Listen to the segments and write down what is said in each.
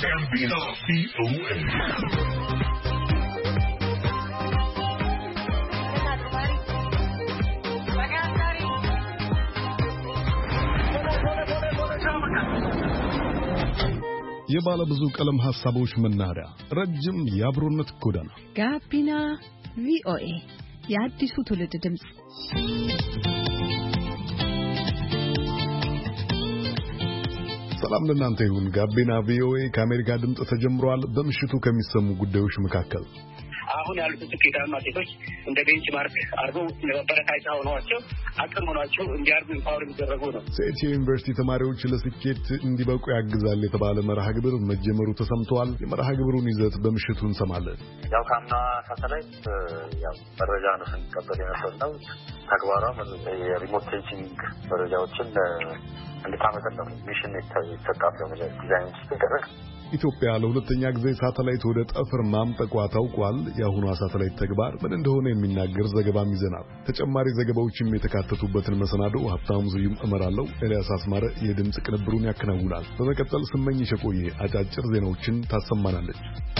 Gambino VOA. የባለ ብዙ ቀለም ሐሳቦች መናኸሪያ ረጅም የአብሮነት ጎዳና ጋቢና ቪኦኤ የአዲሱ ትውልድ ድምጽ። ሰላም ለእናንተ ይሁን። ጋቢና ቪኦኤ ከአሜሪካ ድምጽ ተጀምሯል። በምሽቱ ከሚሰሙ ጉዳዮች መካከል አሁን ያሉት ስኬታማ ሴቶች እንደ ቤንችማርክ አድርገው ለበረካታ ሆነዋቸው አቅም ሆኗቸው እንዲያርጉ ኢምፓወር የሚደረጉ ነው። ሴት የዩኒቨርሲቲ ተማሪዎች ለስኬት እንዲበቁ ያግዛል የተባለ መርሃ ግብር መጀመሩ ተሰምቷል። የመርሃ ግብሩን ይዘት በምሽቱ እንሰማለን። ያው ካምና ሳተላይት ያው መረጃ ነው ስንቀበል የነበረው። ተግባሯ የሪሞት ሴንሲንግ መረጃዎችን እንድታመጣ ነው ሚሽን የተሰጣቸው ዲዛይን ሲደረግ። ኢትዮጵያ ለሁለተኛ ጊዜ ሳተላይት ወደ ጠፈር ማምጠቋ ታውቋል። የአሁኗ ሳተላይት ተግባር ምን እንደሆነ የሚናገር ዘገባም ይዘናል። ተጨማሪ ዘገባዎችም የተካተቱበትን መሰናዶ ሀብታሙ ስዩም እመራለሁ። ኤልያስ አስማረ የድምጽ ቅንብሩን ያከናውናል። በመቀጠል ስመኝሽ የቆየ አጫጭር ዜናዎችን ታሰማናለች።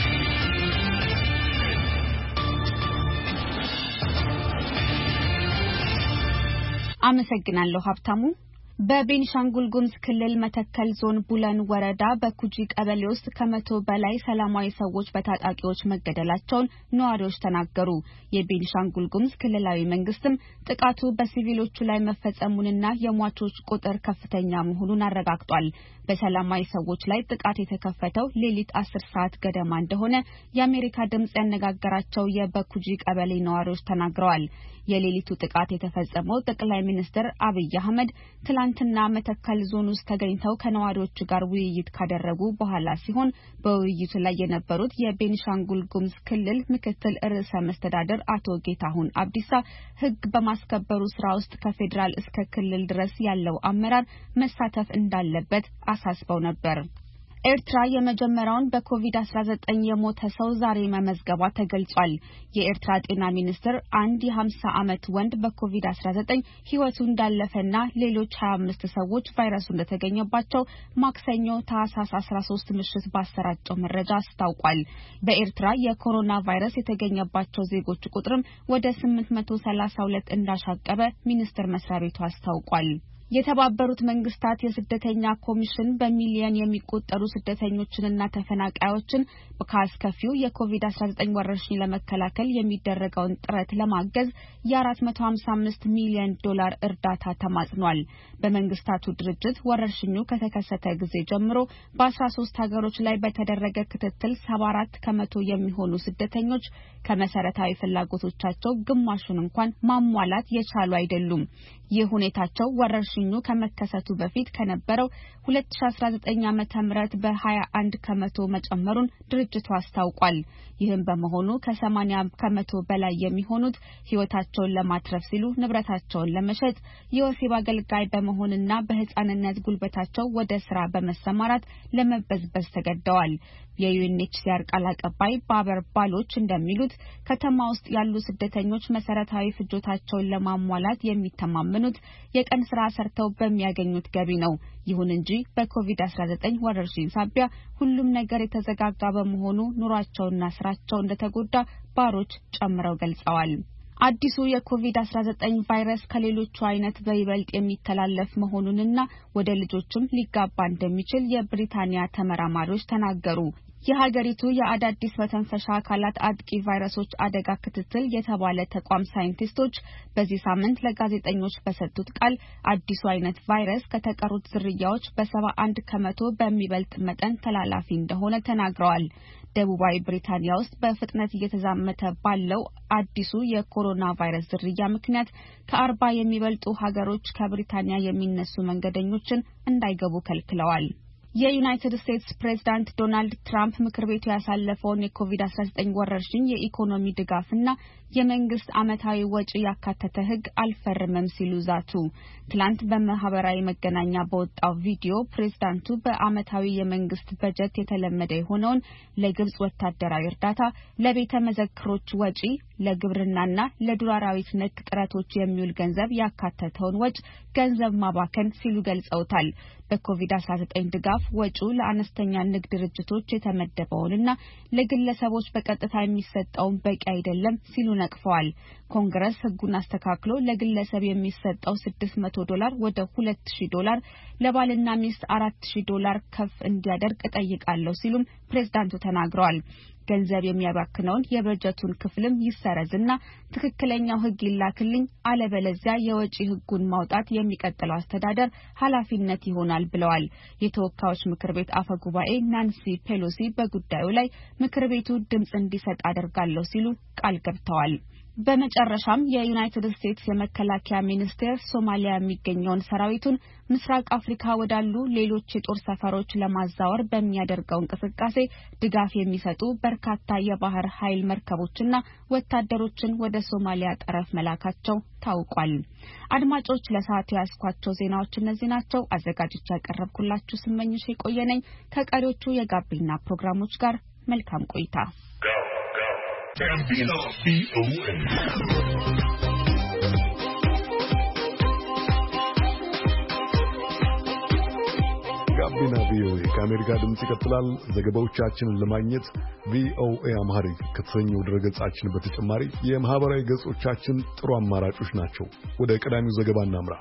አመሰግናለሁ ሀብታሙ። በቤኒሻንጉል ጉሙዝ ክልል መተከል ዞን ቡለን ወረዳ በኩጂ ቀበሌ ውስጥ ከ100 በላይ ሰላማዊ ሰዎች በታጣቂዎች መገደላቸውን ነዋሪዎች ተናገሩ። የቤኒሻንጉል ጉሙዝ ክልላዊ መንግስትም ጥቃቱ በሲቪሎቹ ላይ መፈጸሙንና የሟቾች ቁጥር ከፍተኛ መሆኑን አረጋግጧል። በሰላማዊ ሰዎች ላይ ጥቃት የተከፈተው ሌሊት 10 ሰዓት ገደማ እንደሆነ የአሜሪካ ድምጽ ያነጋገራቸው የበኩጂ ቀበሌ ነዋሪዎች ተናግረዋል። የሌሊቱ ጥቃት የተፈጸመው ጠቅላይ ሚኒስትር አብይ አህመድ ትላንትና መተከል ዞን ውስጥ ተገኝተው ከነዋሪዎቹ ጋር ውይይት ካደረጉ በኋላ ሲሆን በውይይቱ ላይ የነበሩት የቤኒሻንጉል ጉሙዝ ክልል ምክትል ርዕሰ መስተዳድር አቶ ጌታሁን አብዲሳ ሕግ በማስከበሩ ስራ ውስጥ ከፌዴራል እስከ ክልል ድረስ ያለው አመራር መሳተፍ እንዳለበት አሳስበው ነበር። ኤርትራ የመጀመሪያውን በኮቪድ-19 የሞተ ሰው ዛሬ መመዝገቧ ተገልጿል። የኤርትራ ጤና ሚኒስትር አንድ የ50 ዓመት ወንድ በኮቪድ-19 ህይወቱ እንዳለፈና ሌሎች 25 ሰዎች ቫይረሱ እንደተገኘባቸው ማክሰኞ ታህሳስ 13 ምሽት ባሰራጨው መረጃ አስታውቋል። በኤርትራ የኮሮና ቫይረስ የተገኘባቸው ዜጎች ቁጥርም ወደ 832 እንዳሻቀበ ሚኒስቴር መስሪያ ቤቱ አስታውቋል። የተባበሩት መንግስታት የስደተኛ ኮሚሽን በሚሊዮን የሚቆጠሩ ስደተኞችንና ተፈናቃዮችን በአስከፊው የኮቪድ-19 ወረርሽኝ ለመከላከል የሚደረገውን ጥረት ለማገዝ የ455 ሚሊዮን ዶላር እርዳታ ተማጽኗል። በመንግስታቱ ድርጅት ወረርሽኙ ከተከሰተ ጊዜ ጀምሮ በ13 ሀገሮች ላይ በተደረገ ክትትል 74 ከመቶ የሚሆኑ ስደተኞች ከመሰረታዊ ፍላጎቶቻቸው ግማሹን እንኳን ማሟላት የቻሉ አይደሉም። ይህ ሁኔታቸው ወረርሽኙ ከመከሰቱ በፊት ከነበረው 2019 ዓመተ ምህረት በ21 ከመቶ መጨመሩን ድርጅቱ አስታውቋል። ይህም በመሆኑ ከ80 ከመቶ በላይ የሚሆኑት ህይወታቸውን ለማትረፍ ሲሉ ንብረታቸውን ለመሸጥ የወሲብ አገልጋይ በመሆንና በህፃንነት ጉልበታቸው ወደ ስራ በመሰማራት ለመበዝበዝ ተገደዋል። የዩኤንኤችሲአር ቃል አቀባይ ባበር ባሎች እንደሚሉት ከተማ ውስጥ ያሉ ስደተኞች መሰረታዊ ፍጆታቸውን ለማሟላት የሚተማመኑት የቀን ስራ ሰርተው በሚያገኙት ገቢ ነው። ይሁን እንጂ በኮቪድ-19 ወረርሽኝ ሳቢያ ሁሉም ነገር የተዘጋጋ በመሆኑ ኑሯቸውና ስራቸው እንደተጎዳ ባሮች ጨምረው ገልጸዋል። አዲሱ የኮቪድ-19 ቫይረስ ከሌሎቹ አይነት በይበልጥ የሚተላለፍ መሆኑንና ወደ ልጆችም ሊጋባ እንደሚችል የብሪታንያ ተመራማሪዎች ተናገሩ። የሀገሪቱ የአዳዲስ መተንፈሻ አካላት አጥቂ ቫይረሶች አደጋ ክትትል የተባለ ተቋም ሳይንቲስቶች በዚህ ሳምንት ለጋዜጠኞች በሰጡት ቃል አዲሱ አይነት ቫይረስ ከተቀሩት ዝርያዎች በ71 ከመቶ በሚበልጥ መጠን ተላላፊ እንደሆነ ተናግረዋል። ደቡባዊ ብሪታንያ ውስጥ በፍጥነት እየተዛመተ ባለው አዲሱ የኮሮና ቫይረስ ዝርያ ምክንያት ከ40 የሚበልጡ ሀገሮች ከብሪታንያ የሚነሱ መንገደኞችን እንዳይገቡ ከልክለዋል። የዩናይትድ ስቴትስ ፕሬዝዳንት ዶናልድ ትራምፕ ምክር ቤቱ ያሳለፈውን የኮቪድ-19 ወረርሽኝ የኢኮኖሚ ድጋፍና የመንግስት ዓመታዊ ወጪ ያካተተ ሕግ አልፈርምም ሲሉ ዛቱ። ትላንት በማህበራዊ መገናኛ በወጣው ቪዲዮ ፕሬዝዳንቱ በዓመታዊ የመንግስት በጀት የተለመደ የሆነውን ለግብጽ ወታደራዊ እርዳታ፣ ለቤተ መዘክሮች ወጪ፣ ለግብርናና ለዱር አራዊት ነክ ጥረቶች የሚውል ገንዘብ ያካተተውን ወጪ ገንዘብ ማባከን ሲሉ ገልጸውታል። በኮቪድ-19 ድጋፍ ወጪው ለአነስተኛ ንግድ ድርጅቶች የተመደበውንና ለግለሰቦች በቀጥታ የሚሰጠውን በቂ አይደለም ሲሉ ነቅፈዋል። ኮንግረስ ሕጉን አስተካክሎ ለግለሰብ የሚሰጠው $600 ወደ $2000 ለባልና ሚስት $4000 ከፍ እንዲያደርግ እጠይቃለሁ ሲሉም ፕሬዝዳንቱ ተናግረዋል። ገንዘብ የሚያባክነውን የበጀቱን ክፍልም ይሰረዝና ትክክለኛው ሕግ ይላክልኝ አለበለዚያ የወጪ ሕጉን ማውጣት የሚቀጥለው አስተዳደር ኃላፊነት ይሆናል ብለዋል። የተወካዮች ምክር ቤት አፈ ጉባኤ ናንሲ ፔሎሲ በጉዳዩ ላይ ምክር ቤቱ ድምጽ እንዲሰጥ አደርጋለሁ ሲሉ ቃል ገብተዋል። በመጨረሻም የዩናይትድ ስቴትስ የመከላከያ ሚኒስቴር ሶማሊያ የሚገኘውን ሰራዊቱን ምስራቅ አፍሪካ ወዳሉ ሌሎች የጦር ሰፈሮች ለማዛወር በሚያደርገው እንቅስቃሴ ድጋፍ የሚሰጡ በርካታ የባህር ኃይል መርከቦችና ወታደሮችን ወደ ሶማሊያ ጠረፍ መላካቸው ታውቋል። አድማጮች ለሰዓቱ ያስኳቸው ዜናዎች እነዚህ ናቸው። አዘጋጅቼ ያቀረብኩላችሁ ስመኝሽ የቆየነኝ ከቀሪዎቹ የጋቢና ፕሮግራሞች ጋር መልካም ቆይታ። ጋቢና ቪኦኤ ከአሜሪካ ድምጽ ይቀጥላል። ዘገባዎቻችንን ለማግኘት ቪኦኤ አምሃሪክ ከተሰኘው ድረገጻችን በተጨማሪ የማህበራዊ ገጾቻችን ጥሩ አማራጮች ናቸው። ወደ ቀዳሚው ዘገባ እናምራ።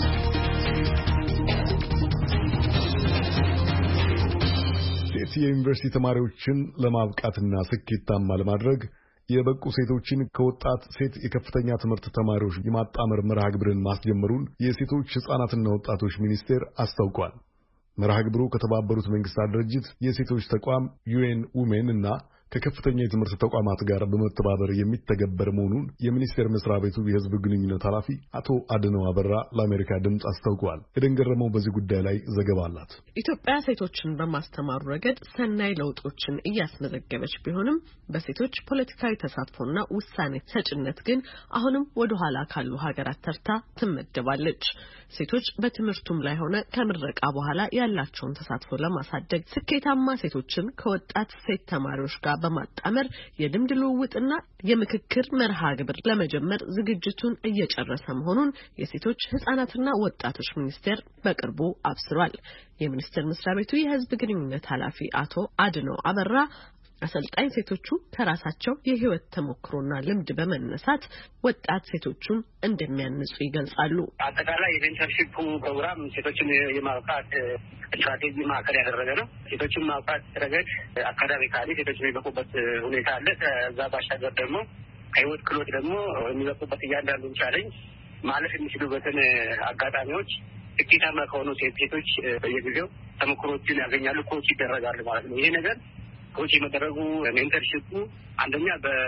ሴት የዩኒቨርሲቲ ተማሪዎችን ለማብቃትና ስኬታማ ለማድረግ የበቁ ሴቶችን ከወጣት ሴት የከፍተኛ ትምህርት ተማሪዎች የማጣመር መርሃ ግብርን ማስጀመሩን የሴቶች ሕፃናትና ወጣቶች ሚኒስቴር አስታውቋል። መርሃ ግብሩ ከተባበሩት መንግስታት ድርጅት የሴቶች ተቋም ዩኤን ውሜን እና ከከፍተኛ የትምህርት ተቋማት ጋር በመተባበር የሚተገበር መሆኑን የሚኒስቴር መስሪያ ቤቱ የሕዝብ ግንኙነት ኃላፊ አቶ አድነው አበራ ለአሜሪካ ድምጽ አስታውቀዋል። የደንገረመው በዚህ ጉዳይ ላይ ዘገባ አላት። ኢትዮጵያ ሴቶችን በማስተማሩ ረገድ ሰናይ ለውጦችን እያስመዘገበች ቢሆንም በሴቶች ፖለቲካዊ ተሳትፎና ውሳኔ ሰጭነት ግን አሁንም ወደ ኋላ ካሉ ሀገራት ተርታ ትመደባለች። ሴቶች በትምህርቱም ላይ ሆነ ከምረቃ በኋላ ያላቸውን ተሳትፎ ለማሳደግ ስኬታማ ሴቶችን ከወጣት ሴት ተማሪዎች ጋር በማጣመር የልምድ ልውውጥና የምክክር መርሃ ግብር ለመጀመር ዝግጅቱን እየጨረሰ መሆኑን የሴቶች ሕፃናትና ወጣቶች ሚኒስቴር በቅርቡ አብስሯል። የሚኒስቴር መስሪያ ቤቱ የሕዝብ ግንኙነት ኃላፊ አቶ አድነው አበራ አሰልጣኝ ሴቶቹ ከራሳቸው የህይወት ተሞክሮና ልምድ በመነሳት ወጣት ሴቶቹን እንደሚያንጹ ይገልጻሉ። አጠቃላይ የሜንተርሺፕ ፕሮግራም ሴቶችን የማብቃት ስትራቴጂ ማዕከል ያደረገ ነው። ሴቶችን ማብቃት ረገድ አካዳሚካሊ ሴቶችን የሚበቁበት ሁኔታ አለ። ከዛ ባሻገር ደግሞ ከህይወት ክህሎት ደግሞ የሚበቁበት እያንዳንዱን ቻሌንጅ ማለፍ የሚችሉበትን አጋጣሚዎች ስኬታማ ከሆኑ ሴቶች በየጊዜው ተሞክሮችን ያገኛሉ፣ ኮች ይደረጋሉ ማለት ነው። ይሄ ነገር ኮች የመደረጉ ሜንተርሺፑ አንደኛ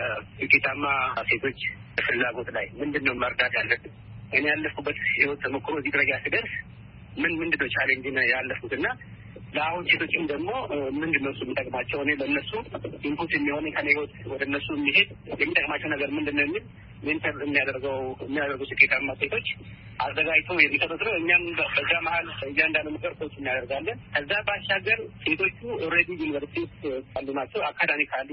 በስኬታማ ሴቶች ፍላጎት ላይ ምንድነው መርዳት ያለብን፣ እኔ ያለፍኩበት ህይወት ተሞክሮ እዚህ ደረጃ ስደርስ ምንድነው ቻሌንጅ ያለፉትና ለአሁን ሴቶችም ደግሞ ምንድነው እሱ የሚጠቅማቸው፣ እኔ ለእነሱ ኢንፑት የሚሆን ከኔ ህይወት ወደ እነሱ የሚሄድ የሚጠቅማቸው ነገር ምንድነው የሚል ሜንተር የሚያደርጉ ስኬታማ ሴቶች አዘጋጅተው የሚሰጡት ነው። እኛም በዛ መሀል እያንዳንዱ ምክር ኮች እናደርጋለን። ከዛ ባሻገር ሴቶቹ ኦልሬዲ ዩኒቨርሲቲ ያሉ ናቸው። አካዳሚካሊ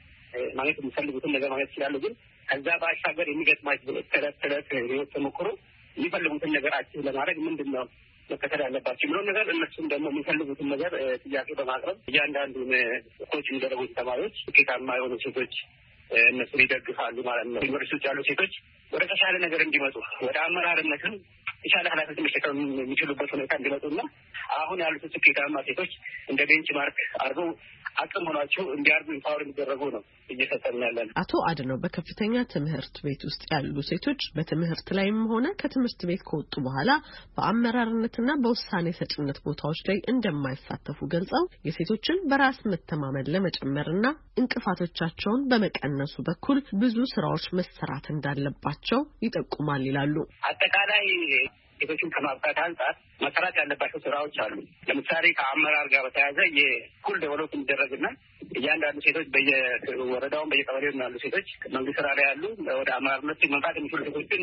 ማለት የሚፈልጉትን ነገር ማለት ይችላሉ። ግን ከዛ ባሻገር የሚገጥማቸው ተረት ህይወት ተሞክሮ የሚፈልጉትን ነገር አቺቭ ለማድረግ ምንድነው መከተል ያለባቸው የሚለውን ነገር እነሱም ደግሞ የሚፈልጉትን ነገር ጥያቄ በማቅረብ እያንዳንዱን ኮች የሚደረጉት ተማሪዎች ስኬታማ የሆኑ ሴቶች እነሱን ይደግፋሉ ማለት ነው። ዩኒቨርሲቲ ውስጥ ያሉ ሴቶች ወደ ተሻለ ነገር እንዲመጡ ወደ አመራርነትም የተሻለ ኃላፊነት መሸከም የሚችሉበት ሁኔታ እንዲመጡና አሁን ያሉት ስኬታማ ሴቶች እንደ ቤንች ማርክ አድርገው አቅም ሆኗቸው እንዲያርጉ ኢምፓወር የሚደረጉ ነው እየሰጠን ያለን። አቶ አድነው በከፍተኛ ትምህርት ቤት ውስጥ ያሉ ሴቶች በትምህርት ላይም ሆነ ከትምህርት ቤት ከወጡ በኋላ በአመራርነትና በውሳኔ ሰጭነት ቦታዎች ላይ እንደማይሳተፉ ገልጸው የሴቶችን በራስ መተማመን ለመጨመርና እንቅፋቶቻቸውን በመቀነሱ በኩል ብዙ ስራዎች መሰራት እንዳለባቸው ይጠቁማል ይላሉ። አጠቃላይ ሴቶችን ከማብቃት አንጻር መሰራት ያለባቸው ስራዎች አሉ። ለምሳሌ ከአመራር ጋር በተያያዘ የኩል ዴቨሎፕ እንዲደረግና እያንዳንዱ ሴቶች በየወረዳውን በየቀበሌው ያሉ ሴቶች መንግስት ስራ ላይ ያሉ ወደ አመራርነት መምጣት የሚችሉ ሴቶችን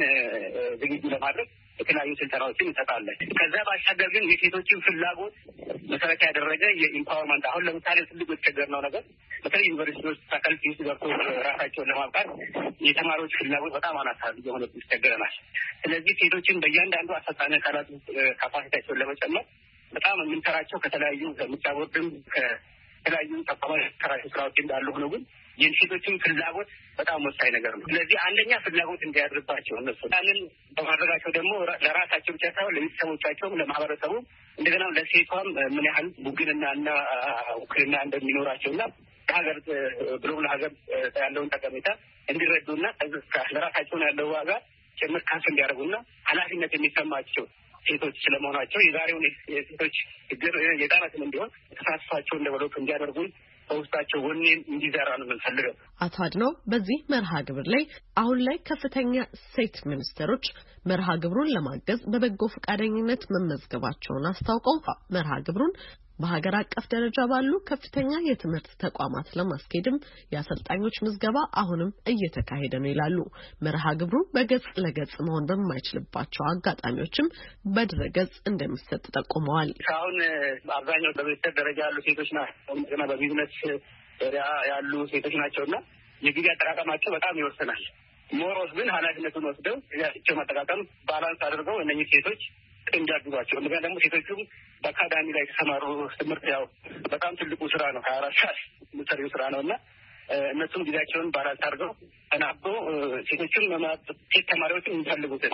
ዝግጁ ለማድረግ የተለያዩ ስልጠናዎችን እንሰጣለን። ከዛ ባሻገር ግን የሴቶችን ፍላጎት መሰረት ያደረገ የኢምፓወርመንት አሁን ለምሳሌ ትልቁ የተቸገርነው ነገር በተለይ ዩኒቨርሲቲዎች ፋካልቲ ውስጥ ገብቶ ራሳቸውን ለማብቃት የተማሪዎች ፍላጎት በጣም አናሳ የሆነ ይስተገረናል። ስለዚህ ሴቶችን በእያንዳንዱ አሰልጣኝ አካላት ካፓሲቲያቸውን ለመጨመር በጣም የምንሰራቸው ከተለያዩ ከምርጫ ቦርድም ከተለያዩ ተቋማት ሰራቸው ስራዎች እንዳሉ ሆኖ ግን የሴቶችን ፍላጎት በጣም ወሳኝ ነገር ነው። ስለዚህ አንደኛ ፍላጎት እንዲያድርባቸው እነሱ ያንን በማድረጋቸው ደግሞ ለራሳቸው ብቻ ሳይሆን ለቤተሰቦቻቸውም ለማህበረሰቡ እንደገና ለሴቷም ምን ያህል ቡግንና ውክልና እንደሚኖራቸውና ለሀገር ብሎም ለሀገር ያለውን ጠቀሜታ እንዲረዱና ለራሳቸውን ያለው ዋጋ ጭምር ከፍ እንዲያደርጉና ኃላፊነት የሚሰማቸው ሴቶች ስለመሆናቸው የዛሬውን የሴቶች ችግር የጣናትን እንዲሆን ተሳትፏቸውን ደቨሎፕ እንዲያደርጉ በውስጣቸው ወኔን እንዲዘራ ነው የምንፈልገው። አቶ አድነው በዚህ መርሃ ግብር ላይ አሁን ላይ ከፍተኛ ሴት ሚኒስትሮች መርሃ ግብሩን ለማገዝ በበጎ ፈቃደኝነት መመዝገባቸውን አስታውቀው መርሃ ግብሩን በሀገር አቀፍ ደረጃ ባሉ ከፍተኛ የትምህርት ተቋማት ለማስኬድም የአሰልጣኞች ምዝገባ አሁንም እየተካሄደ ነው ይላሉ። መርሃ ግብሩ በገጽ ለገጽ መሆን በማይችልባቸው አጋጣሚዎችም በድረገጽ እንደሚሰጥ ጠቁመዋል። አሁን አብዛኛው በቤተሰብ ደረጃ ያሉ ሴቶች ናቸው፣ በቢዝነስ ያሉ ሴቶች ናቸውና የጊዜ አጠቃቀማቸው በጣም ይወስናል። ሞሮስ ግን ኃላፊነቱን ወስደው ጊዜያቸው መጠቃቀም ባላንስ አድርገው እነኚህ ሴቶች እንዲያግዟቸው እንደገና ደግሞ ሴቶቹም በአካዳሚ ላይ የተሰማሩ ትምህርት ያው በጣም ትልቁ ስራ ነው። 24 ሰዓት የምትሰሪው ስራ ነው እና እነሱም ጊዜያቸውን ባላንስ አድርገው ተናበው ሴቶቹም ሴት ተማሪዎችን የሚፈልጉትን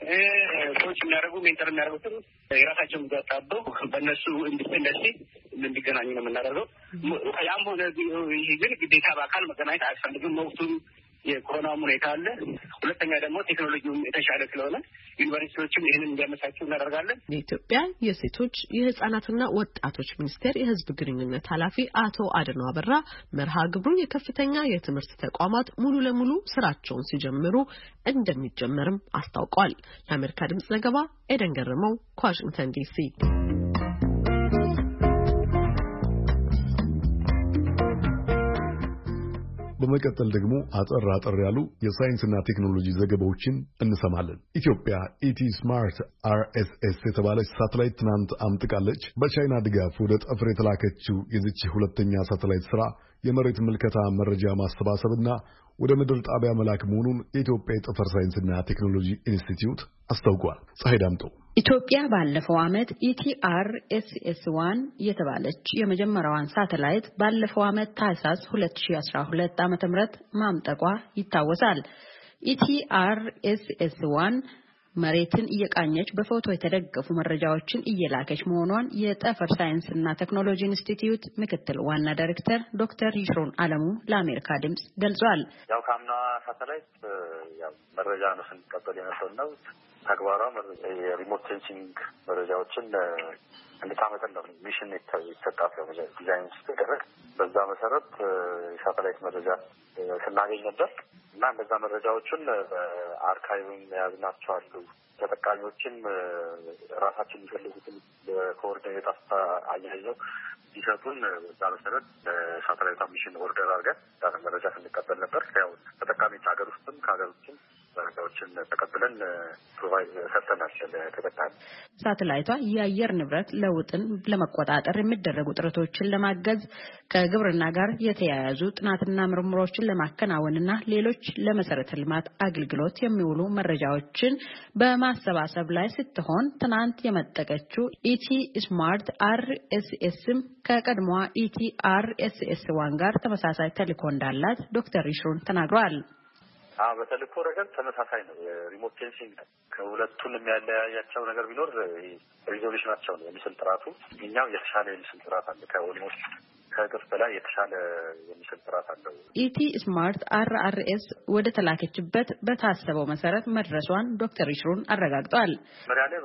ኮች የሚያደርጉ ሜንተር የሚያደርጉትን የራሳቸውን ጊዜ አጣበው በእነሱ ኢንዲፔንደንሲ እንዲገናኙ ነው የምናደርገው። ያም ሆነ ይህ ግን ግዴታ በአካል መገናኘት አያስፈልግም። ወቅቱም የኮሮናም ሁኔታ አለ። ሁለተኛ ደግሞ ቴክኖሎጂውም የተሻለ ስለሆነ ዩኒቨርሲቲዎችም ይህንን እንዲያመቻቹ እናደርጋለን። የኢትዮጵያ የሴቶች የህጻናትና ወጣቶች ሚኒስቴር የህዝብ ግንኙነት ኃላፊ አቶ አድነው አበራ መርሃ ግብሩ የከፍተኛ የትምህርት ተቋማት ሙሉ ለሙሉ ስራቸውን ሲጀምሩ እንደሚጀመርም አስታውቀዋል። ለአሜሪካ ድምጽ ዘገባ ኤደን ገረመው ከዋሽንግተን ዲሲ። በመቀጠል ደግሞ አጠር ያሉ የሳይንስና ቴክኖሎጂ ዘገባዎችን እንሰማለን። ኢትዮጵያ ኢቲ ስማርት RSS የተባለች ሳተላይት ትናንት አምጥቃለች። በቻይና ድጋፍ ወደ ጠፈር የተላከችው የዚች ሁለተኛ ሳተላይት ስራ የመሬት ምልከታ መረጃ ማሰባሰብና ወደ ምድር ጣቢያ መላክ መሆኑን የኢትዮጵያ የጠፈር ሳይንስና ቴክኖሎጂ ኢንስቲትዩት አስታውቋል። ፀሐይ ዳምጦ ኢትዮጵያ ባለፈው ዓመት ETRSS-1 የተባለች የመጀመሪያዋን ሳተላይት ባለፈው ዓመት ታህሳስ 2012 ዓ.ም ማምጠቋ ይታወሳል። ETRSS-1 መሬትን እየቃኘች በፎቶ የተደገፉ መረጃዎችን እየላከች መሆኗን የጠፈር ሳይንስና ቴክኖሎጂ ኢንስቲትዩት ምክትል ዋና ዳይሬክተር ዶክተር ይሽሮን አለሙ ለአሜሪካ ድምጽ ገልጿል። ያው ካምና ሳተላይት ያው መረጃ ነው ስንቀበል የነበረው ተግባሯ የሪሞት ሴንሲንግ መረጃዎችን እንድታመጠን ነው ሚሽን የተሰጣት ነው ዲዛይን ሲደረግ። በዛ መሰረት የሳተላይት መረጃ ስናገኝ ነበር እና እንደዛ መረጃዎችን በአርካይቭም የያዝናቸው አሉ። ተጠቃሚዎችም ራሳችን የሚፈልጉትን ኮኦርዲኔት አያይዘው ሲሰጡን በዛ መሰረት ሳተላይት ሚሽን ኦርደር አድርገን መረጃ ስንቀበል ነበር። ያው ተጠቃሚዎች ሀገር ውስጥም ከሀገር ውጭም መረጃዎችን ተቀብለን ፕሮቫይድ ሰጥተናል ለተጠቃሚ። ሳተላይቷ የአየር ንብረት ለውጥን ለመቆጣጠር የሚደረጉ ጥረቶችን ለማገዝ ከግብርና ጋር የተያያዙ ጥናትና ምርምሮችን ለማከናወንና ሌሎች ለመሰረተ ልማት አገልግሎት የሚውሉ መረጃዎችን በማሰባሰብ ላይ ስትሆን ትናንት የመጠቀችው ኢቲ ስማርት RSSም ከቀድሞዋ ETRSS-1 ጋር ተመሳሳይ ተልዕኮ እንዳላት ዶክተር ይሽሩን ተናግረዋል። በተልዕኮ ረገድ ተመሳሳይ ነው። የሪሞት ሴንሲንግ ነው። ከሁለቱን የሚያለያያቸው ነገር ቢኖር ሪዞሉሽናቸው ነው። የምስል ጥራቱ እኛው የተሻለ የምስል ጥራት አለ። ከኦልሞስት ከእጥፍ በላይ የተሻለ የምስል ጥራት አለው። ኢቲ ስማርት RRS ወደ ተላከችበት በታሰበው መሰረት መድረሷን ዶክተር ይሽሩን አረጋግጠዋል። መሪያ ላይ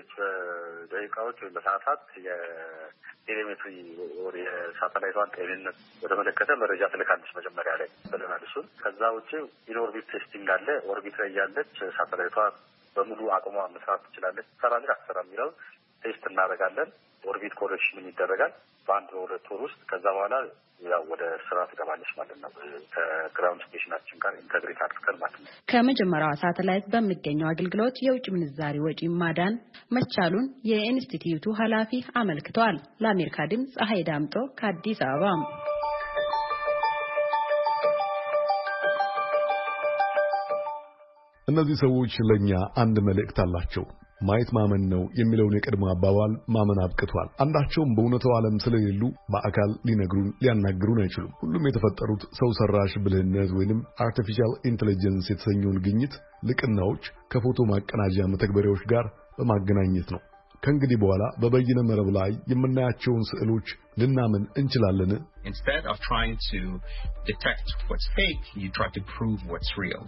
በደቂቃዎች ወይም በሰዓታት የቴሌሜትሪ ወር የሳተላይቷን ጤንነት ወደ መለከተ መረጃ ትልካለች። መጀመሪያ ላይ ብለናል እሱን። ከዛ ውጪ ኢንኦርቢት ቴስቲንግ አለ። ኦርቢት ላይ ያለች ሳተላይቷ በሙሉ አቅሟ መስራት ትችላለች። ሰራን አሰራ የሚለው ቴስት እናደርጋለን። ኦርቢት ኮሬክሽን ይደረጋል በአንድ በሁለት ወር ውስጥ። ከዛ በኋላ ያው ወደ ስራ ትገባለች ማለት ነው። ከግራውንድ ስቴሽናችን ጋር ኢንተግሬት አድርገን ማለት ነው። ከመጀመሪያዋ ሳተላይት በሚገኘው አገልግሎት የውጭ ምንዛሪ ወጪ ማዳን መቻሉን የኢንስቲትዩቱ ኃላፊ አመልክተዋል። ለአሜሪካ ድምጽ ፀሐይ ዳምጦ ከአዲስ አበባ እነዚህ ሰዎች ለኛ አንድ መልእክት አላቸው። ማየት ማመን ነው የሚለውን የቀድሞ አባባል ማመን አብቅቷል። አንዳቸውም በእውነታው ዓለም ስለሌሉ በአካል ሊነግሩን ሊያናግሩን አይችሉም። ሁሉም የተፈጠሩት ሰው ሰራሽ ብልህነት ወይንም አርቲፊሻል ኢንተለጀንስ የተሰኘውን ግኝት ልቅናዎች ከፎቶ ማቀናጃ መተግበሪያዎች ጋር በማገናኘት ነው። ከእንግዲህ በኋላ በበይነ መረብ ላይ የምናያቸውን ስዕሎች ልናምን እንችላለን? Instead of trying to detect what's fake, you try to prove what's real.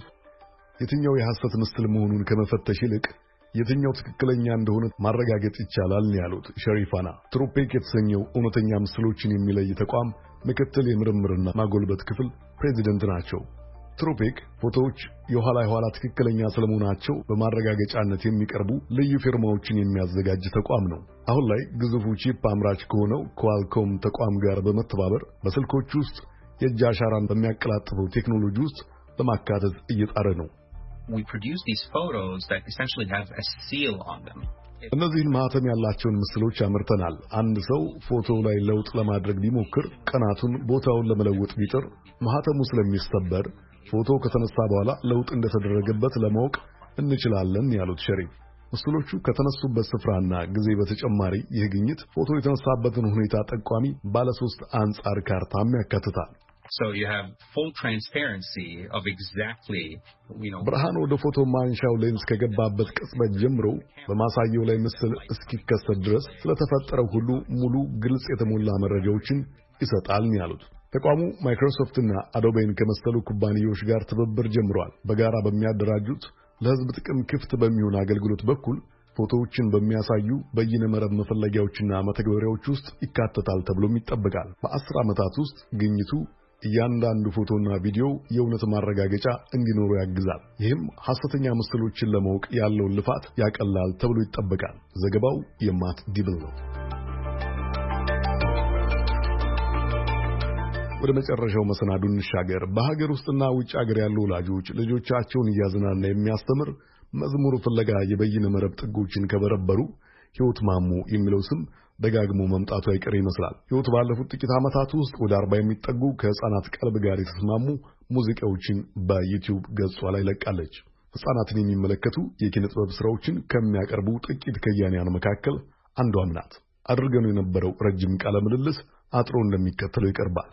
የትኛው የሐሰት ምስል መሆኑን ከመፈተሽ ይልቅ የትኛው ትክክለኛ እንደሆነ ማረጋገጥ ይቻላል ያሉት ሸሪፋና ትሩፔክ የተሰኘው እውነተኛ ምስሎችን የሚለይ ተቋም ምክትል የምርምርና ማጎልበት ክፍል ፕሬዚደንት ናቸው። ትሩፔክ ፎቶዎች የኋላ ትክክለኛ ስለመሆናቸው በማረጋገጫነት የሚቀርቡ ልዩ ፊርማዎችን የሚያዘጋጅ ተቋም ነው። አሁን ላይ ግዙፉ ቺፕ አምራች ከሆነው ኳልኮም ተቋም ጋር በመተባበር በስልኮች ውስጥ የእጅ አሻራን በሚያቀላጥፈው ቴክኖሎጂ ውስጥ ለማካተት እየጣረ ነው። We produce these photos that essentially have a seal on them. እነዚህን ማህተም ያላቸውን ምስሎች አምርተናል። አንድ ሰው ፎቶ ላይ ለውጥ ለማድረግ ቢሞክር ቀናቱን ቦታውን ለመለወጥ ቢጥር ማህተሙ ስለሚሰበር ፎቶ ከተነሳ በኋላ ለውጥ እንደተደረገበት ለማወቅ እንችላለን ያሉት ሸሪፍ ምስሎቹ ከተነሱበት ስፍራና ጊዜ በተጨማሪ ይህ ግኝት ፎቶ የተነሳበትን ሁኔታ ጠቋሚ ባለ 3 አንጻር ካርታም ያካትታል። So you have full transparency of exactly, ብርሃን ወደ ፎቶ ማንሻው ሌንስ ከገባበት ቅጽበት ጀምሮ በማሳየው ላይ ምስል እስኪከሰት ድረስ ስለተፈጠረው ሁሉ ሙሉ ግልጽ የተሞላ መረጃዎችን ይሰጣል ያሉት ተቋሙ ማይክሮሶፍትና አዶቤን ከመሰሉ ኩባንያዎች ጋር ትብብር ጀምሯል። በጋራ በሚያደራጁት ለሕዝብ ጥቅም ክፍት በሚሆን አገልግሎት በኩል ፎቶዎችን በሚያሳዩ በይነ መረብ መፈለጊያዎችና መተግበሪያዎች ውስጥ ይካተታል ተብሎም ይጠበቃል። በ10 ዓመታት ውስጥ ግኝቱ እያንዳንዱ ፎቶና ቪዲዮ የእውነት ማረጋገጫ እንዲኖሩ ያግዛል። ይህም ሐሰተኛ ምስሎችን ለማወቅ ያለውን ልፋት ያቀላል ተብሎ ይጠበቃል። ዘገባው የማት ዲብል ነው። ወደ መጨረሻው መሰናዱ እንሻገር። በሀገር ውስጥና ውጭ ሀገር ያሉ ወላጆች ልጆቻቸውን እያዝናና የሚያስተምር መዝሙር ፍለጋ የበይነ መረብ ጥጎችን ከበረበሩ ሕይወት ማሞ የሚለው ስም ደጋግሞ መምጣቱ አይቀር ይመስላል። ሕይወት ባለፉት ጥቂት ዓመታት ውስጥ ወደ 40 የሚጠጉ ከሕፃናት ቀልብ ጋር የተስማሙ ሙዚቃዎችን በዩቲዩብ ገጿ ላይ ለቃለች። ሕፃናትን የሚመለከቱ የኪነ ጥበብ ስራዎችን ከሚያቀርቡ ጥቂት ከያንያን መካከል አንዷም ናት። አድርገኑ የነበረው ረጅም ቃለ ምልልስ አጥሮ እንደሚከተለው ይቀርባል።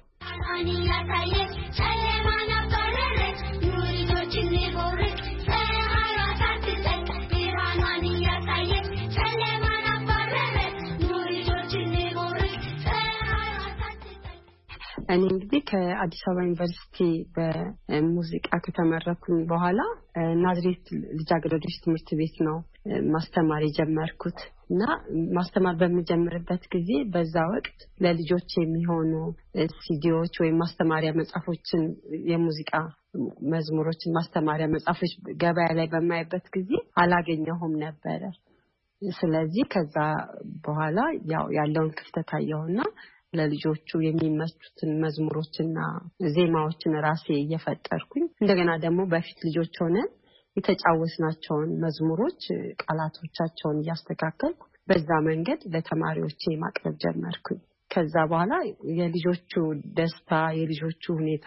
እኔ እንግዲህ ከአዲስ አበባ ዩኒቨርሲቲ በሙዚቃ ከተመረኩኝ በኋላ ናዝሬት ልጃገረዶች ትምህርት ቤት ነው ማስተማር የጀመርኩት እና ማስተማር በሚጀምርበት ጊዜ በዛ ወቅት ለልጆች የሚሆኑ ሲዲዎች ወይ ማስተማሪያ መጽሐፎችን የሙዚቃ መዝሙሮችን ማስተማሪያ መጽሐፎች ገበያ ላይ በማይበት ጊዜ አላገኘሁም ነበር። ስለዚህ ከዛ በኋላ ያለውን ክፍተት አየሁና ለልጆቹ የሚመስሉትን መዝሙሮችና ዜማዎችን ራሴ እየፈጠርኩኝ እንደገና ደግሞ በፊት ልጆች ሆነን የተጫወትናቸውን መዝሙሮች ቃላቶቻቸውን እያስተካከልኩ በዛ መንገድ ለተማሪዎቼ ማቅረብ ጀመርኩኝ። ከዛ በኋላ የልጆቹ ደስታ የልጆቹ ሁኔታ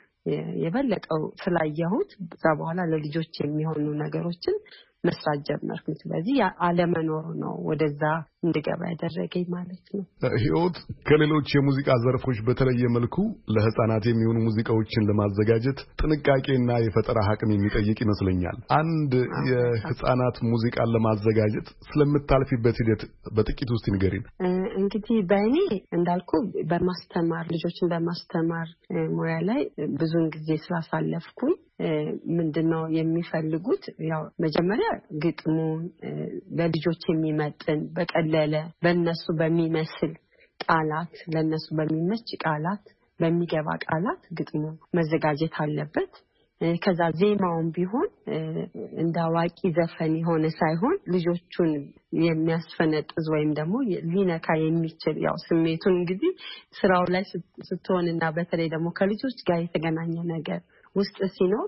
የበለጠው ስላየሁት ከዛ በኋላ ለልጆች የሚሆኑ ነገሮችን መስራት ጀመርኩኝ። ስለዚህ አለመኖሩ ነው ወደዛ እንድገባ ያደረገኝ ማለት ነው። ሕይወት ከሌሎች የሙዚቃ ዘርፎች በተለየ መልኩ ለሕፃናት የሚሆኑ ሙዚቃዎችን ለማዘጋጀት ጥንቃቄና የፈጠራ አቅም የሚጠይቅ ይመስለኛል። አንድ የሕፃናት ሙዚቃን ለማዘጋጀት ስለምታልፊበት ሂደት በጥቂት ውስጥ ንገሪን። እንግዲህ በእኔ እንዳልኩ በማስተማር ልጆችን በማስተማር ሙያ ላይ ብዙውን ጊዜ ስላሳለፍኩኝ ምንድነው የሚፈልጉት መጀመሪያ ግጥሙን ለልጆች የሚመጥን በቀለለ በእነሱ በሚመስል ቃላት ለነሱ በሚመች ቃላት በሚገባ ቃላት ግጥሙ መዘጋጀት አለበት። ከዛ ዜማውን ቢሆን እንደ አዋቂ ዘፈን የሆነ ሳይሆን ልጆቹን የሚያስፈነጥዝ ወይም ደግሞ ሊነካ የሚችል ስሜቱን እንግዲህ ስራው ላይ ስትሆንና በተለይ ደግሞ ከልጆች ጋር የተገናኘ ነገር ውስጥ ሲኖር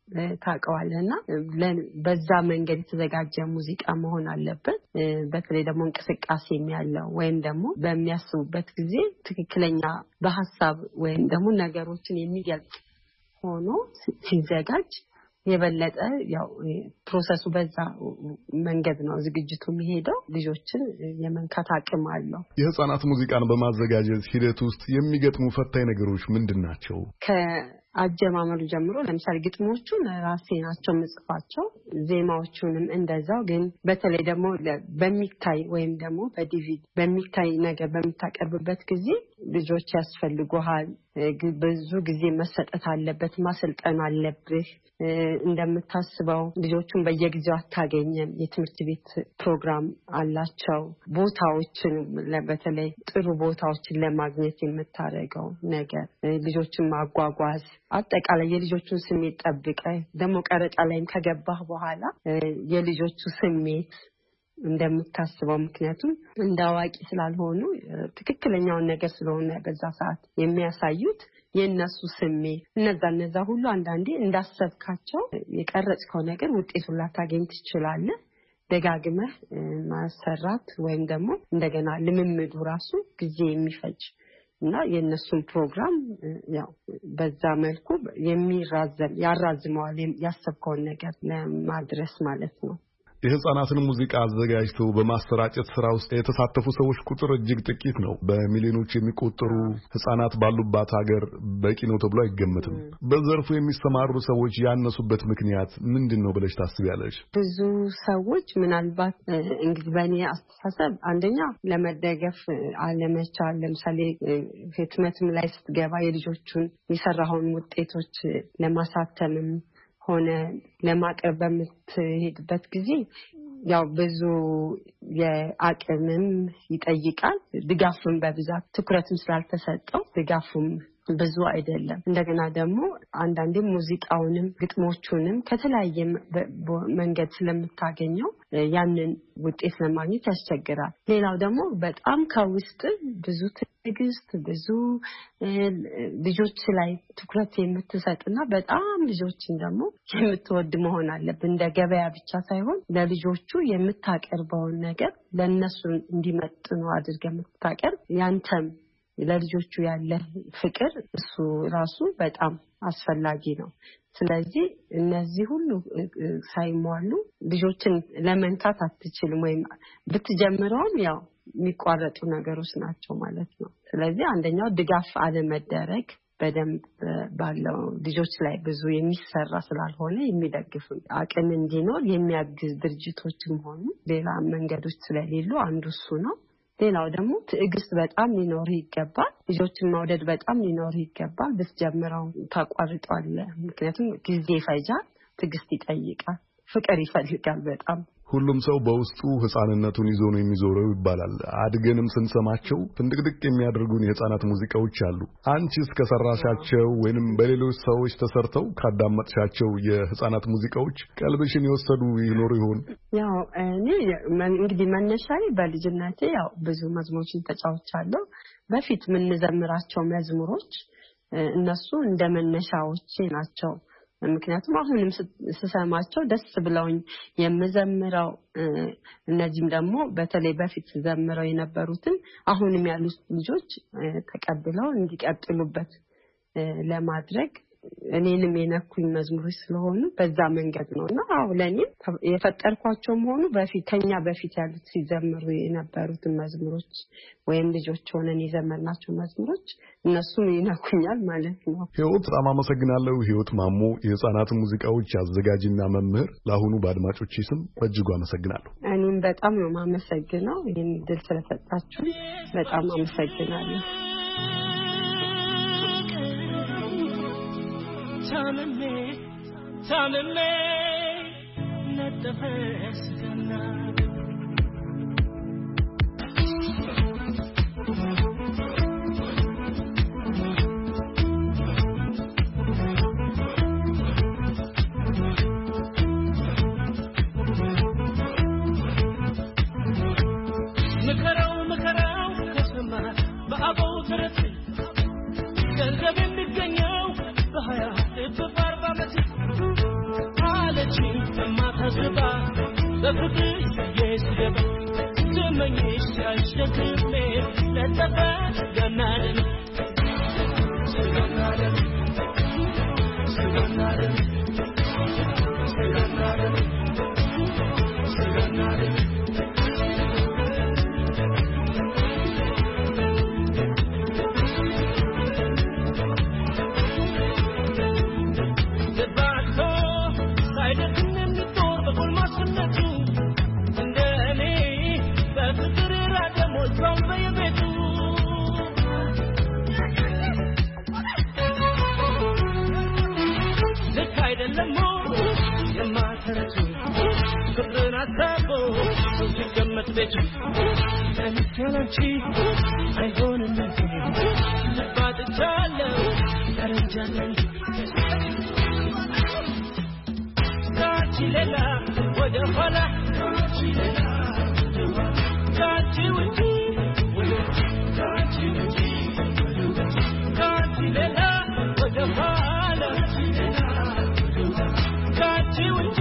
ታውቀዋለህና በዛ መንገድ የተዘጋጀ ሙዚቃ መሆን አለበት። በተለይ ደግሞ እንቅስቃሴ የሚያለው ወይም ደግሞ በሚያስቡበት ጊዜ ትክክለኛ በሐሳብ ወይም ደግሞ ነገሮችን የሚገልጽ ሆኖ ሲዘጋጅ የበለጠ ያው ፕሮሰሱ በዛ መንገድ ነው ዝግጅቱ የሚሄደው ልጆችን የመንካት አቅም አለው። የህፃናት ሙዚቃን በማዘጋጀት ሂደት ውስጥ የሚገጥሙ ፈታኝ ነገሮች ምንድናቸው? ከአጀማመሩ ጀምሮ ለምሳሌ ግጥሞቹን ራሴ ናቸው የምጽፋቸው፣ ዜማዎቹንም እንደዛው። ግን በተለይ ደግሞ በሚታይ ወይም ደግሞ በዲቪዲ በሚታይ ነገር በምታቀርብበት ጊዜ ልጆች ያስፈልጉሃል። ብዙ ጊዜ መሰጠት አለበት፣ ማሰልጠን አለብህ። እንደምታስበው ልጆቹን በየጊዜው አታገኘም። የትምህርት ቤት ፕሮግራም አላቸው። ቦታዎችን በተለይ ጥሩ ቦታዎችን ለማግኘት የምታደርገው ነገር ልጆችን ማጓጓዝ፣ አጠቃላይ የልጆቹን ስሜት ጠብቀህ ደግሞ ቀረጻ ላይም ከገባህ በኋላ የልጆቹ ስሜት እንደምታስበው ምክንያቱም እንደ አዋቂ ስላልሆኑ ትክክለኛውን ነገር ስለሆነ በዛ ሰዓት የሚያሳዩት የነሱ ስሜት እነዛ ሁሉ አንዳንዴ እንዳሰብካቸው የቀረጽከው ነገር ውጤቱን ላታገኝ ትችላለህ። ደጋግመህ ማሰራት ወይም ደግሞ እንደገና ልምምዱ ራሱ ጊዜ የሚፈጅ እና የነሱን ፕሮግራም ያው በዛ መልኩ ያራዝመዋል ያሰብከውን ነገር ለማድረስ ማለት ነው። የህፃናትን ሙዚቃ አዘጋጅተው በማሰራጨት ስራ ውስጥ የተሳተፉ ሰዎች ቁጥር እጅግ ጥቂት ነው። በሚሊዮኖች የሚቆጠሩ ህፃናት ባሉባት ሀገር በቂ ነው ተብሎ አይገመትም። በዘርፉ የሚሰማሩ ሰዎች ያነሱበት ምክንያት ምንድነው ብለሽ ታስቢያለሽ? ብዙ ሰዎች ምናልባት እንግዲህ በእኔ አስተሳሰብ አንደኛ ለመደገፍ አለመቻል። ለምሳሌ ህትመትም ላይ ስትገባ የልጆቹን የሰራውን ውጤቶች ለማሳተምም ሆነ ለማቅረብ በምትሄድበት ጊዜ ያው ብዙ የአቅምም ይጠይቃል። ድጋፍም በብዛት ትኩረትም ስላልተሰጠው ድጋፍም ብዙ አይደለም። እንደገና ደግሞ አንዳንዴ ሙዚቃውንም ግጥሞቹንም ከተለያየ መንገድ ስለምታገኘው ያንን ውጤት ለማግኘት ያስቸግራል። ሌላው ደግሞ በጣም ከውስጥ ብዙ ትዕግስት ብዙ ልጆች ላይ ትኩረት የምትሰጥና በጣም ልጆችን ደግሞ የምትወድ መሆን አለብህ። እንደ ገበያ ብቻ ሳይሆን ለልጆቹ የምታቀርበውን ነገር ለነሱ እንዲመጥኑ አድርገህ የምታቀርብ ያንተም ለልጆቹ ያለ ፍቅር እሱ ራሱ በጣም አስፈላጊ ነው። ስለዚህ እነዚህ ሁሉ ሳይሟሉ ልጆችን ለመንካት አትችልም። ወይም ብትጀምረውም ያው የሚቋረጡ ነገሮች ናቸው ማለት ነው። ስለዚህ አንደኛው ድጋፍ አለመደረግ በደንብ ባለው ልጆች ላይ ብዙ የሚሰራ ስላልሆነ የሚደግፍ አቅም እንዲኖር የሚያግዝ ድርጅቶችም ሆኑ ሌላ መንገዶች ስለሌሉ አንዱ እሱ ነው። ሌላው ደግሞ ትዕግስት በጣም ሊኖር ይገባል። ልጆችን መውደድ በጣም ሊኖር ይገባል። ብትጀምረው ታቋርጧለህ። ምክንያቱም ጊዜ ይፈጃል፣ ትዕግስት ይጠይቃል፣ ፍቅር ይፈልጋል በጣም። ሁሉም ሰው በውስጡ ህፃንነቱን ይዞ ነው የሚዞረው ይባላል። አድገንም ስንሰማቸው ፍንድቅድቅ የሚያደርጉን የህፃናት ሙዚቃዎች አሉ። አንቺስ ከሰራሻቸው ወይንም በሌሎች ሰዎች ተሰርተው ካዳመጥሻቸው የህፃናት ሙዚቃዎች ቀልብሽን የወሰዱ ይኖሩ ይሆን? ያው እኔ እንግዲህ መነሻዬ በልጅነቴ ያው ብዙ መዝሙሮችን ተጫውቻለሁ። በፊት የምንዘምራቸው መዝሙሮች እነሱ እንደ መነሻዎቼ ናቸው። ምክንያቱም አሁንም ስሰማቸው ደስ ብለውኝ የምዘምረው እነዚህም ደግሞ በተለይ በፊት ዘምረው የነበሩትን አሁንም ያሉት ልጆች ተቀብለው እንዲቀጥሉበት ለማድረግ እኔንም የነኩኝ መዝሙሮች ስለሆኑ በዛ መንገድ ነውና አሁን ለኔ የፈጠርኳቸው ሆኑ በፊት ከኛ በፊት ያሉት ሲዘምሩ የነበሩትን መዝሙሮች ወይም ልጆች ሆነን የዘመርናቸው መዝሙሮች እነሱም ይነኩኛል ማለት ነው። ህይወት በጣም አመሰግናለሁ። ህይወት ማሞ የህፃናት ሙዚቃዎች አዘጋጅና መምህር፣ ለአሁኑ በአድማጮች ስም በእጅጉ አመሰግናለሁ። እኔም በጣም ነው የማመሰግነው። ይህን እድል ስለሰጣችሁ በጣም አመሰግናለሁ። ታምሜ ነጠፈስ ገና መከራው ከሰማ በአበው ተረት ገንዘብ የሚገኘው በሀያ በአርባ ዓመት አለችኝ እማታዝባ በፍቅር የስገባ ስመኝሽ ሲያሸክሜ ለጠፈ ገናለን ስገናለን ቤቱ ከንከላንቺ አይሆንም ልባጥቻለሁ ተረጃለሁ ካንቺ ሌላ ወደ ኋላ ካንቺ ውጪ ካንቺ ሌላ ወደ ኋላ ካንቺ ውጪ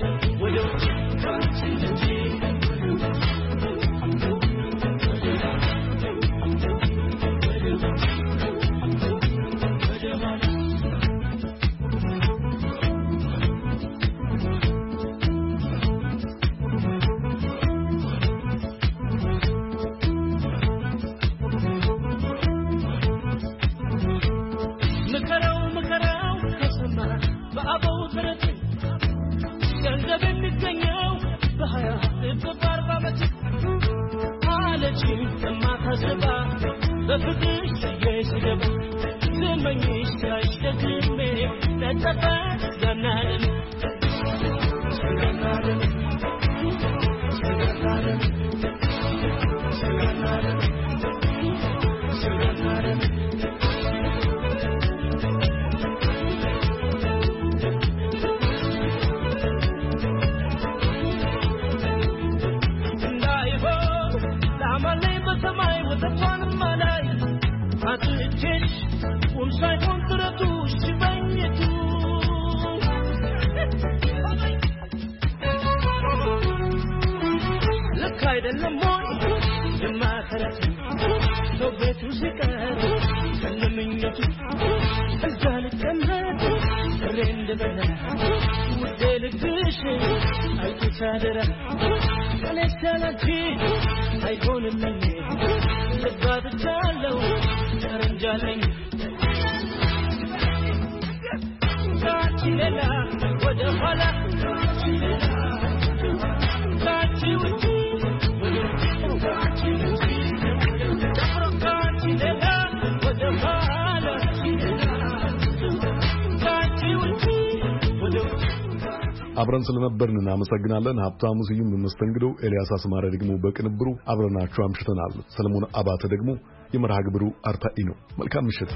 አብረን ስለነበርን እናመሰግናለን። ሀብታሙ ስዩም በመስተንግዶ፣ ኤልያስ አስማረ ደግሞ በቅንብሩ አብረናችሁ አምሽተናል። ሰለሞን አባተ ደግሞ የመርሃ ግብሩ አርታኢ ነው። መልካም ምሽት።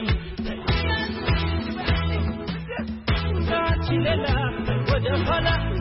What